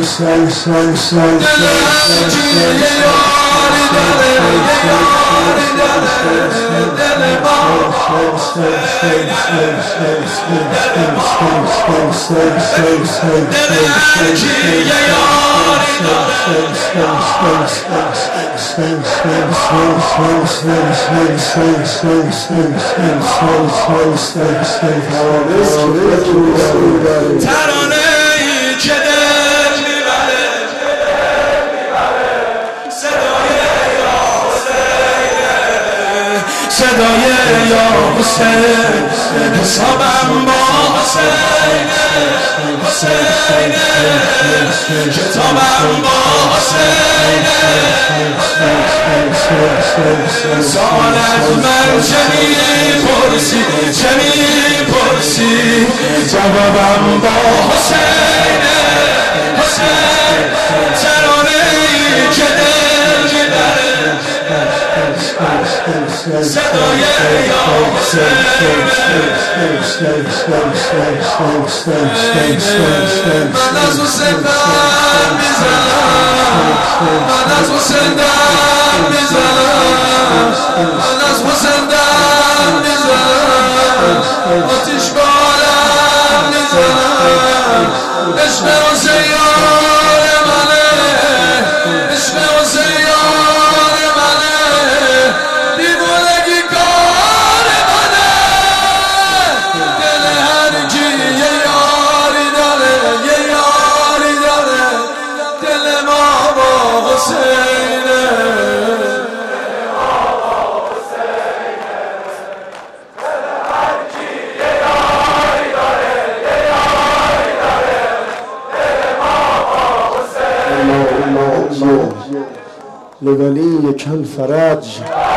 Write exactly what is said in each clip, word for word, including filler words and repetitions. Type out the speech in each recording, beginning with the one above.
ترانه ای که دل میبره صدای یا حسین صدای یا حسین حسابم با حسین حسین کتابم با حسین سال از من چه میپرسی چه میپرسی جوابم با حسین حسین ترانه ای که دل میبره صدای یا حسین من از حسین در میزنم من از حسین در میزنم من از حسین در میزنم آتیش بالم میزنم عشق حسین یار منه عشق حسین یار منه دیوانگی کار منه دل هر کی یه یاری داره یه یاری داره دل ما با حسینه لولی کل فرج.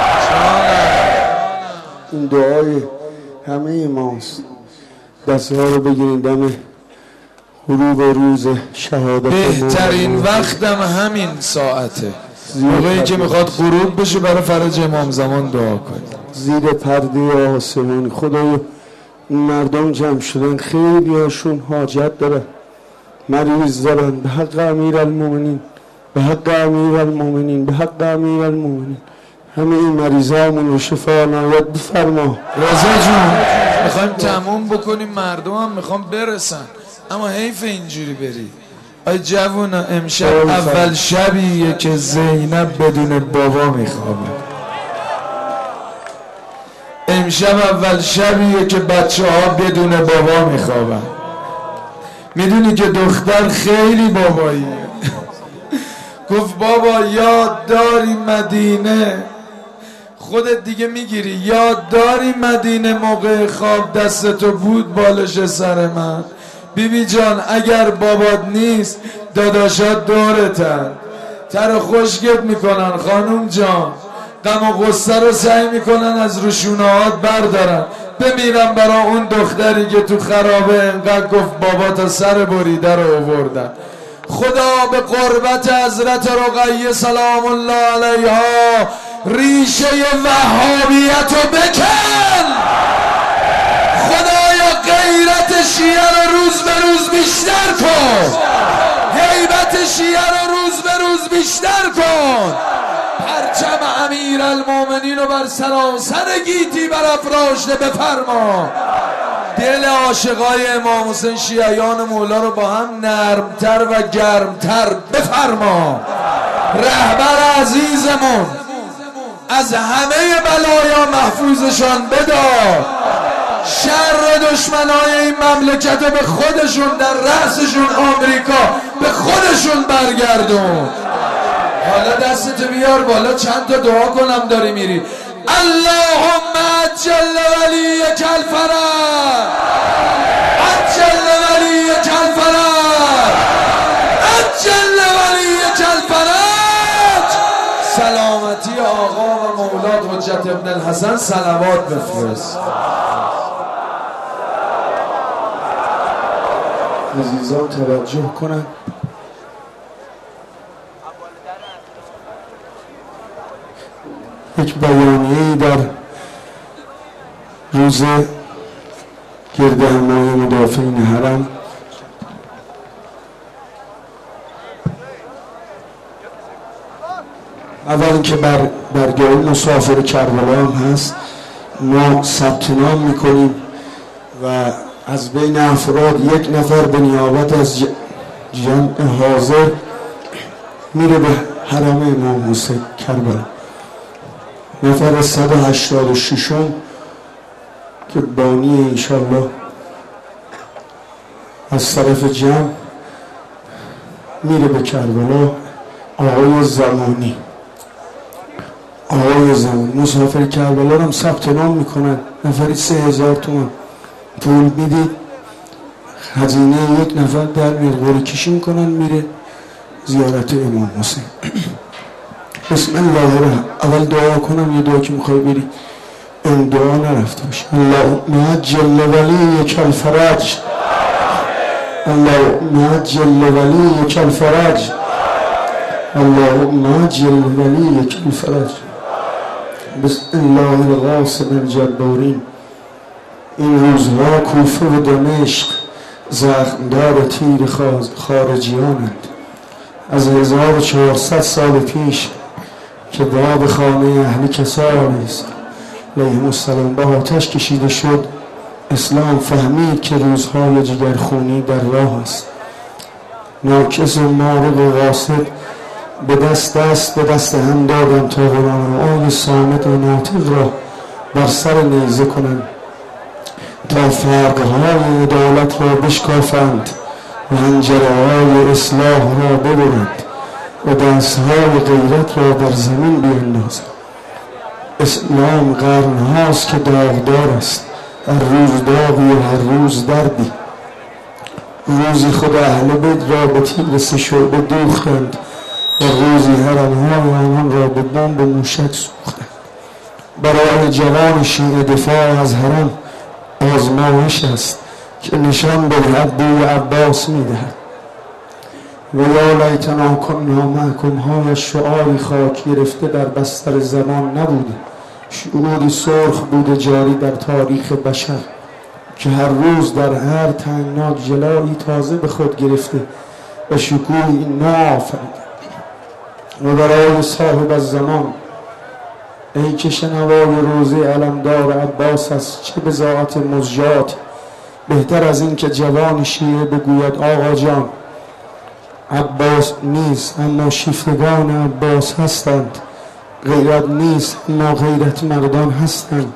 این دعای همه ماست. دسته ها رو بگیرین دم غروب روز شهادت. بهترین وقتم همین ساعته، موقعی که میخواد غروب بشه برای فرج امام زمان دعا کنید. زیر پرده آسمانی خدایا این مردم جمع شدن، خیلی هاشون حاجت دارن، مریض دارن، به حق امیرالمومنین به حق امیرالمومنین به حق امیرالمومنین همه این مریضامون رو شفا عنایت بفرما. رضا جون میخوایم تموم بکنیم، مردم هم میخوام برسن، اما حیف اینجوری بری. آی جوونا امشب اول شبیه که زینب بدون بابا میخوابه. امشب اول شبیه که بچه ها بدون بابا میخوابن. میدونی که دختر خیلی باباییه. گفت بابا یاد داری مدینه، خودت دیگه میگیری، یاد داری مدینه موقع خواب دستتو بود بالش سر من. بیبی جان اگر بابات نیست داداشات دورتن، تر خشکت میکنن خانوم جان، غم و غصه رو سعی میکنن از روشونهات بردارن. بمیرم برا اون دختری که تو خرابه انقدر گفت باباتا سر بریده رو آوردن. خدا به قربت حضرت رقیه سلام الله علیها ریشه وهابیت رو بکن. خدایا غیرت شیعه رو روز به روز بیشتر کن، هیبت شیعه رو روز به روز بیشتر کن. پرچم امیرالمومنین رو بر سراسر گیتی برافراشته بفرما. دل عاشقای امام حسین شیعیان مولا رو با هم نرمتر و گرمتر بفرما. رهبر عزیزمون از همه بلایا محفوظشان بدار. شر دشمنای این مملکت رو به خودشون در رأسشون آمریکا به خودشون برگردون. حالا دستتو بیار بالا چند تا دعا کنم داری میری. اللهم عجل ولیک الفرج عجل ولیک الفرج عجل ولیک الفرج. سلامتی آقا و مولاد حجت ابن الحسن صلوات بفرست. عزیزان توجه کنن، یک بیانیه‌ای در روز گرد همای مدافعین حرم اول اینکه بر برگاه مسافر کربلا هم هست، ما ثبت نام میکنیم و از بین افراد یک نفر به نیابت از جمع حاضر میره به حرم امام حسین کربلا. نفر صد و هشتاد و شش که بانی انشالله از طرف جمع میره به کربلا، آقای زمانی. آقای زمانی مسافر کربلا رو هم ثبت نام میکنن، نفری سه هزار تومان پول میدید، هزینه یک نفر در میره، قرعه کشی میکنن، میره زیارت امام حسین. بسم الله الرحمن. اول دعا کنم، یه دعا که میخوای بری این دعا نرفته باشه. اللهم عجل ولیک الفرج، اللهم عجل ولیک الفرج، اللهم عجل ولیک الفرج. بسم الله القاسم الجبارین. این روزها کوفه و دمشق زخمدار تیر خارجیانند. از هزار و چهارصد سال پیش که باب خانه اهل کسان است علیهم السلام با آتش کشیده شد، اسلام فهمید که روزهای جگرخونی در راه است. ناکس و مارق و قاصد به دست دست به دست هم دادند تا قرآن آی صامت و ناطق را بر سر نیزه کنند، تا فرقهای عدالت را بشکافند و حنجره های اصلاح را ببرند و دستهای غیرت را در زمین بیندازند. اسلام قرن هاست که داغدار است، هر روز داغی و هر روز دردی. روزی خود اهل بیت را به تیر سه شعبه دوختند و روزی حرم‌های آنان را به بمب و موشک سوختند. برای جوان شیعه دفاع از حرم آزمایش است که نشان به ابو عباس میدهد. و یا لیتنا کنا معکم های شعاری خاک گرفته در بستر زمان نبوده، شعوری سرخ بوده جاری در تاریخ بشر که هر روز در هر تنگناک جلایی تازه به خود گرفته و شکوهی نو آفریده. و برای صاحب الزمان ای که شنوای روزه علمدار عباس است، چه بضاعت مزجات بهتر از این که جوان شیعه بگوید آقا جان عباس نیست اما شیفتگان عباس هستند، غیرت نیست اما غیرت مردان هستند.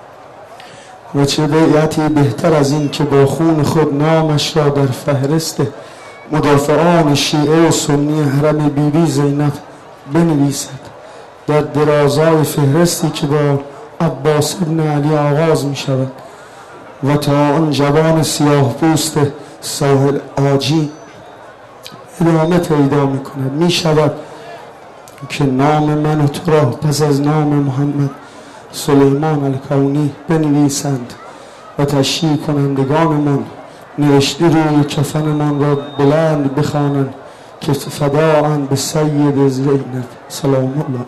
و چه بیعتی بهتر از این که با خون خود نامش را در فهرست مدافعان شیعه و سنی حرم بیبی زینب بنویسد، در درازای فهرستی که با عباس ابن علی آغاز می شود و تا آن جوان سیاه پوست ساحل آجی ادامه پیدا می کند. می شود که نام من و تو را پس از نام محمد سلیمان الکونی بنویسند و تشییع کنندگانمان نوشته روی کفنمان را بلند بخوانند که فداعا به سید زینب سلام الله.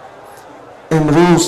امروز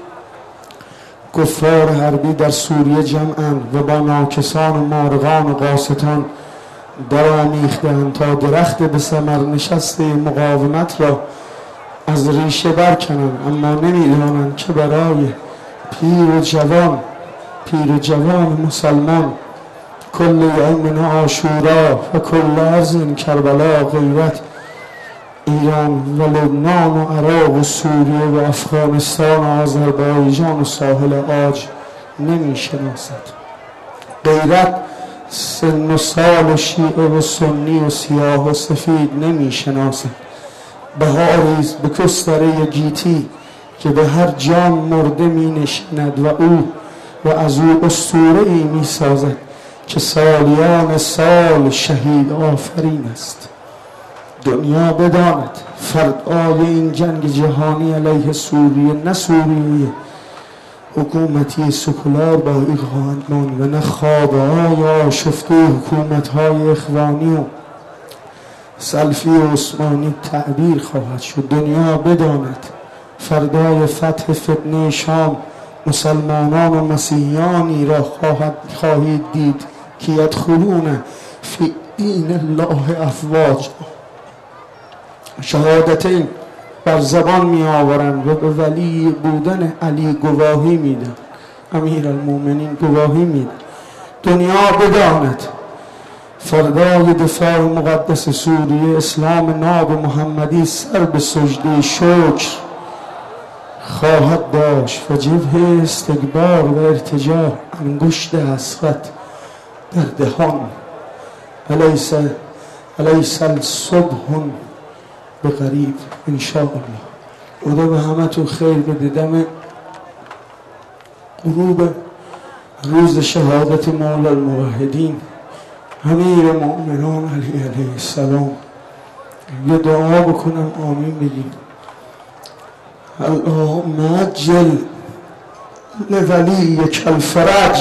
کفار حربی در سوریه جمعند و با ناکسان و مارغان و قاستان در آمیختند تا درخت به ثمر نشسته مقاومت را از ریشه برکنند، اما نمیدانند که برای پیر و جوان پیر و جوان مسلمان کل یوم عاشورا و کل ارض کربلا غیرت ایران و لبنان و عراق و سوریه و افغانستان و آذربایجان و ساحل عاج نمی شناسد. غیرت سن و سال شیعه و سنی و سیاه و سفید نمی شناسد. بهاریست به کستره گیتی که به هر جان مرده می نشیند و او و از او اسطوره ای می سازد که سالیان سال شهید آفرین است. دنیا بداند فردای این جنگ جهانی علیه سوریه نه سوریه حکومتی سکولار باقی خواهند ماند و نه خوابهای آشفته حکومت‌های اخوانی و سلفی و عثمانی تعبیر خواهد شد. دنیا بداند فردای فتح فتنه شام مسلمانان و مسیحیانی را خواهد خواهید دید که یدخلون فی دین الله افواج. شهادتین بر زبان می آورند و به ولی بودن علی گواهی میدن. امیر المومنین گواهی میدن. دنیا بداند فردای دفاع مقدس سوریه اسلام ناب محمدی سر به سجده شکر خواهد داشت و جبهه استکبار و ارتجاع انگشت حسرت در دهان. الیس الیس الصبح به قریب انشاءالله. خدا به همه تو خیر بده. دم غروب روز شهادت مولا الموحدین امیر مؤمنان علی علیه السلام یه دعا بکنم آمین بگیم. اللهم عجل لولیک الفرج،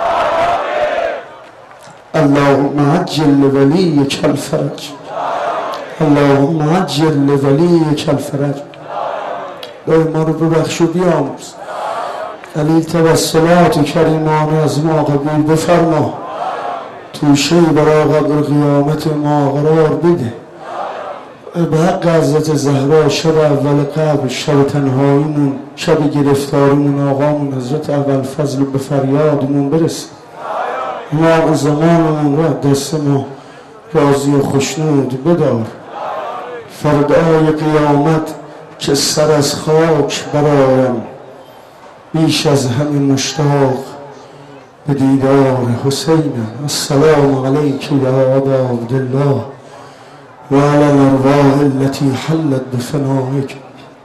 اللهم عجل لولیک الفرج، اللهم عجل لولیک الفرج. دعای ما رو ببخش و بیامرز. علی توسلات کریمانه از ما قبول بفرما. توشه برای قبر قیامت ما قرار بده. به حق حضرت زهرا شب اول قبر، شب تنهاییمون، شب گرفتاریمون آقامون حضرت ابوالفضل به فریادمون برسه. ما زمانمون را دست ما راضی و خوشنود بدار. فردای قیامت که سر از خاک برایم، بیش از همه مشتاق به دیدار حسینم. السلام علیک یا ابا عبدالله و علی الارواح التي حلت بفنائک.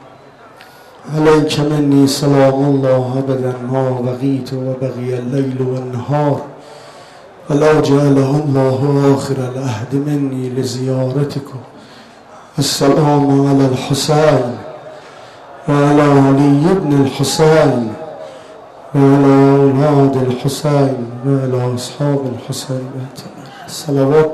علیک منی سلام الله ابدا ما بقیت و بقی اللیل و النهار ولا جعله الله آخر العهد منی لزیارتکم. السلام علی الحسین و علی علی ابن الحسین و علی اولاد الحسین و علی اصحاب الحسین. صلوات